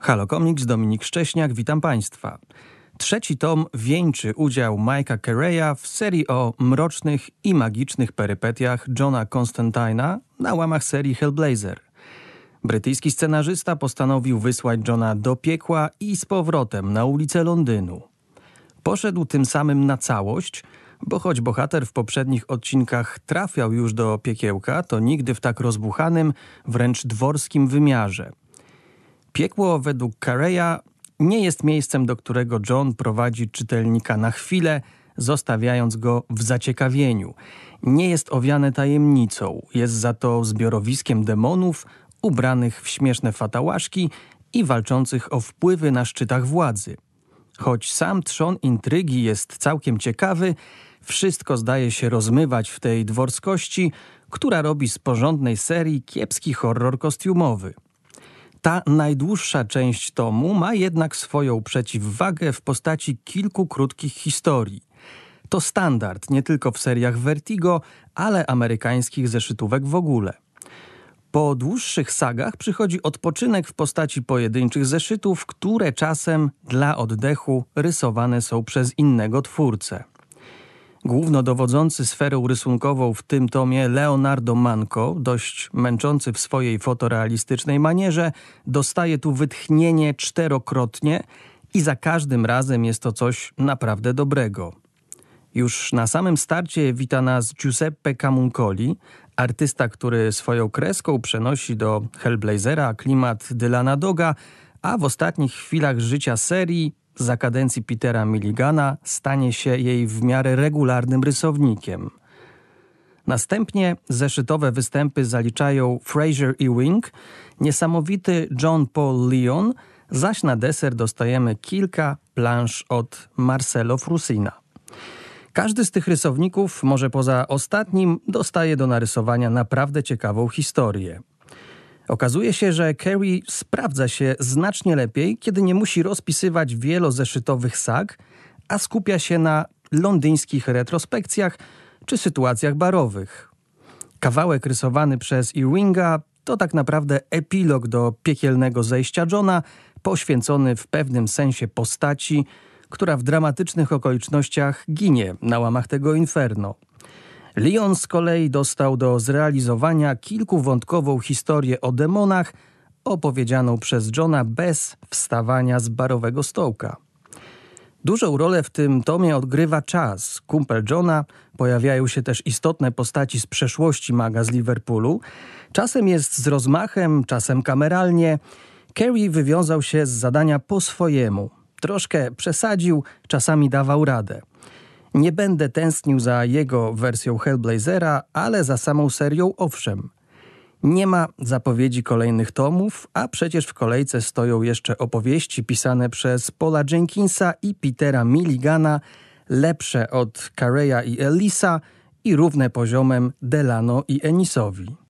Halo Comics, Dominik Szcześniak, witam Państwa. Trzeci tom wieńczy udział Mike'a Carreya w serii o mrocznych i magicznych perypetiach Johna Constantine'a na łamach serii Hellblazer. Brytyjski scenarzysta postanowił wysłać Johna do piekła i z powrotem na ulice Londynu. Poszedł tym samym na całość, bo choć bohater w poprzednich odcinkach trafiał już do piekiełka, to nigdy w tak rozbuchanym, wręcz dworskim wymiarze. Piekło według Carreya nie jest miejscem, do którego John prowadzi czytelnika na chwilę, zostawiając go w zaciekawieniu. Nie jest owiane tajemnicą, jest za to zbiorowiskiem demonów, ubranych w śmieszne fatałaszki i walczących o wpływy na szczytach władzy. Choć sam trzon intrygi jest całkiem ciekawy, wszystko zdaje się rozmywać w tej dworskości, która robi z porządnej serii kiepski horror kostiumowy. Ta najdłuższa część tomu ma jednak swoją przeciwwagę w postaci kilku krótkich historii. To standard nie tylko w seriach Vertigo, ale amerykańskich zeszytówek w ogóle. Po dłuższych sagach przychodzi odpoczynek w postaci pojedynczych zeszytów, które czasem dla oddechu rysowane są przez innego twórcę. Głównodowodzący sferą rysunkową w tym tomie Leonardo Manco, dość męczący w swojej fotorealistycznej manierze, dostaje tu wytchnienie czterokrotnie i za każdym razem jest to coś naprawdę dobrego. Już na samym starcie wita nas Giuseppe Camuncoli, artysta, który swoją kreską przenosi do Hellblazera klimat Dylana Doga, a w ostatnich chwilach życia serii za kadencji Petera Milligana stanie się jej w miarę regularnym rysownikiem. Następnie zeszytowe występy zaliczają Fraser Ewing, niesamowity John Paul Leon, zaś na deser dostajemy kilka plansz od Marcelo Frusina. Każdy z tych rysowników, może poza ostatnim, dostaje do narysowania naprawdę ciekawą historię. Okazuje się, że Carrey sprawdza się znacznie lepiej, kiedy nie musi rozpisywać wielozeszytowych sag, a skupia się na londyńskich retrospekcjach czy sytuacjach barowych. Kawałek rysowany przez Ewinga to tak naprawdę epilog do piekielnego zejścia Johna, poświęcony w pewnym sensie postaci, która w dramatycznych okolicznościach ginie na łamach tego inferno. Leon z kolei dostał do zrealizowania kilkuwątkową historię o demonach, opowiedzianą przez Johna bez wstawania z barowego stołka. Dużą rolę w tym tomie odgrywa czas. Kumpel Johna, pojawiają się też istotne postaci z przeszłości maga z Liverpoolu. Czasem jest z rozmachem, czasem kameralnie. Carrey wywiązał się z zadania po swojemu. Troszkę przesadził, czasami dawał radę. Nie będę tęsknił za jego wersją Hellblazera, ale za samą serią owszem. Nie ma zapowiedzi kolejnych tomów, a przecież w kolejce stoją jeszcze opowieści pisane przez Paula Jenkinsa i Petera Milligana, lepsze od Carreya i Ellisa i równe poziomem Delano i Ennisowi.